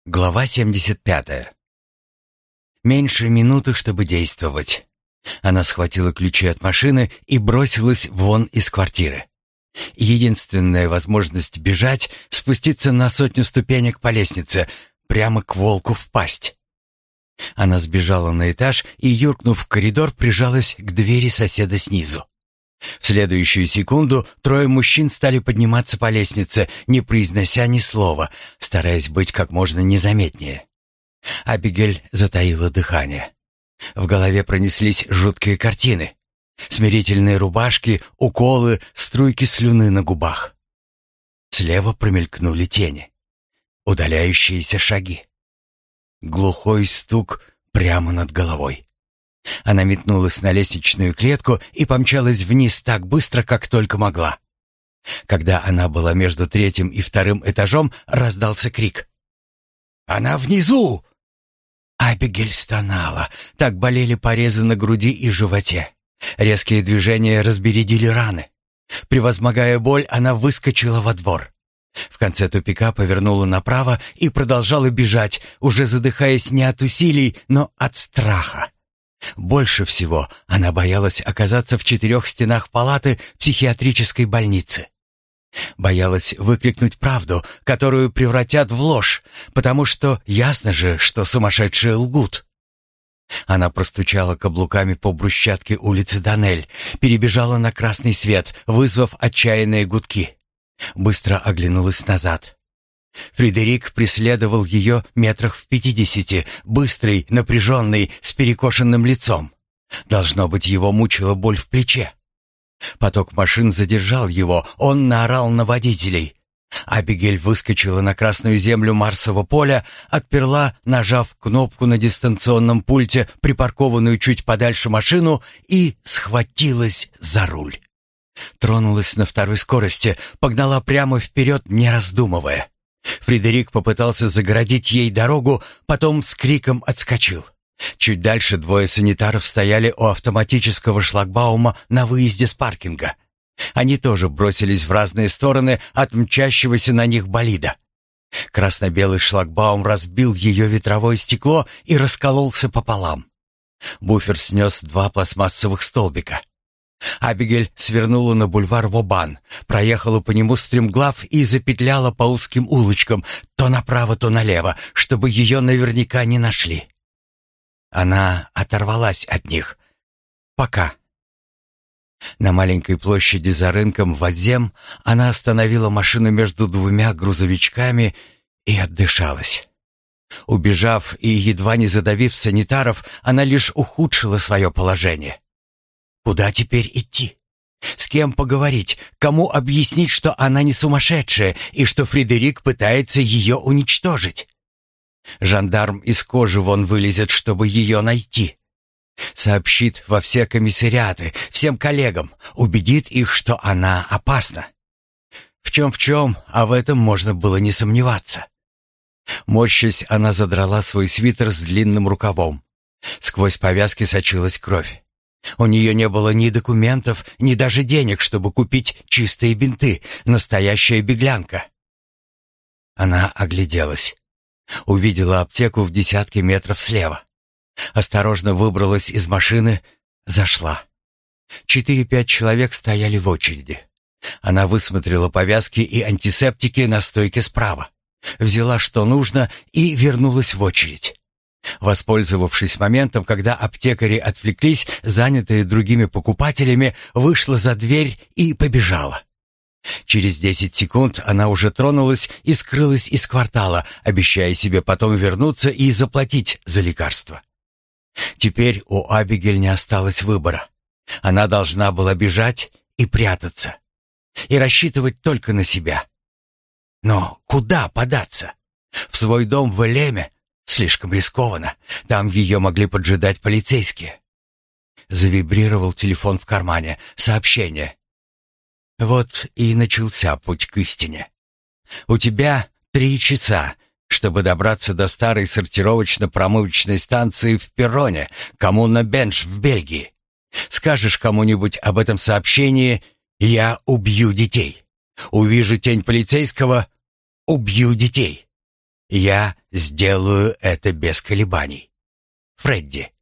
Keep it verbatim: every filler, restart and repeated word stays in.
Глава семьдесят пятая. Меньше минуты, чтобы действовать. Она схватила ключи от машины и бросилась вон из квартиры. Единственная возможность бежать — спуститься на сотню ступенек по лестнице, прямо к волку в пасть. Она сбежала на этаж и, юркнув в коридор, прижалась к двери соседа снизу. В следующую секунду трое мужчин стали подниматься по лестнице, не произнося ни слова, стараясь быть как можно незаметнее. Абигель затаила дыхание. В голове пронеслись жуткие картины. Смирительные рубашки, уколы, струйки слюны на губах. Слева промелькнули тени. Удаляющиеся шаги. Глухой стук прямо над головой. Она метнулась на лестничную клетку и помчалась вниз так быстро, как только могла. Когда она была между третьим и вторым этажом, раздался крик. «Она внизу!» Абигель стонала. Так болели порезы на груди и животе. Резкие движения разбередили раны. Превозмогая боль, она выскочила во двор. В конце тупика повернула направо и продолжала бежать, уже задыхаясь не от усилий, но от страха. Больше всего она боялась оказаться в четырех стенах палаты психиатрической больницы. Боялась выкрикнуть правду, которую превратят в ложь, потому что ясно же, что сумасшедшие лгут. Она простучала каблуками по брусчатке улицы Данель, перебежала на красный свет, вызвав отчаянные гудки. Быстро оглянулась назад. Фредерик преследовал ее метрах в пятидесяти, быстрый, напряженный, с перекошенным лицом. Должно быть, его мучила боль в плече. Поток машин задержал его, он наорал на водителей. Абигель выскочила на красную землю Марсового поля, отперла, нажав кнопку на дистанционном пульте, припаркованную чуть подальше машину, и схватилась за руль. Тронулась на второй скорости, погнала прямо вперед, не раздумывая. Фредерик попытался загородить ей дорогу, потом с криком отскочил. Чуть дальше двое санитаров стояли у автоматического шлагбаума на выезде с паркинга. Они тоже бросились в разные стороны от мчащегося на них болида. Красно-белый шлагбаум разбил ее ветровое стекло и раскололся пополам. Буфер снес два пластмассовых столбика. Абигель свернула на бульвар Вобан, проехала по нему стремглав и запетляла по узким улочкам, то направо, то налево, чтобы ее наверняка не нашли. Она оторвалась от них. Пока. На маленькой площади за рынком Вазем она остановила машину между двумя грузовичками и отдышалась. Убежав и едва не задавив санитаров, она лишь ухудшила свое положение. Куда теперь идти? С кем поговорить? Кому объяснить, что она не сумасшедшая и что Фредерик пытается ее уничтожить? Жандарм из кожи вон вылезет, чтобы ее найти. Сообщит во все комиссариаты, всем коллегам, убедит их, что она опасна. В чем в чем, а в этом можно было не сомневаться. Морщась, она задрала свой свитер с длинным рукавом. Сквозь повязки сочилась кровь. У нее не было ни документов, ни даже денег, чтобы купить чистые бинты, настоящая беглянка. Она огляделась. Увидела аптеку в десятке метров слева. Осторожно выбралась из машины, зашла. Четыре-пять человек стояли в очереди. Она высмотрела повязки и антисептики на стойке справа. Взяла, что нужно, и вернулась в очередь. Воспользовавшись моментом, когда аптекари отвлеклись, занятые другими покупателями, вышла за дверь и побежала. Через десять секунд она уже тронулась и скрылась из квартала, обещая себе потом вернуться и заплатить за лекарство. Теперь у Абигель не осталось выбора. Она должна была бежать и прятаться. И рассчитывать только на себя. Но куда податься? В свой дом в Элеме? Слишком рискованно. Там ее могли поджидать полицейские. Завибрировал телефон в кармане. Сообщение. Вот и начался путь к истине. У тебя три часа, чтобы добраться до старой сортировочно-промывочной станции в Перроне, коммуна Бенш в Бельгии. Скажешь кому-нибудь об этом сообщении, я убью детей. Увижу тень полицейского, убью детей. Я сделаю это без колебаний. Фредди.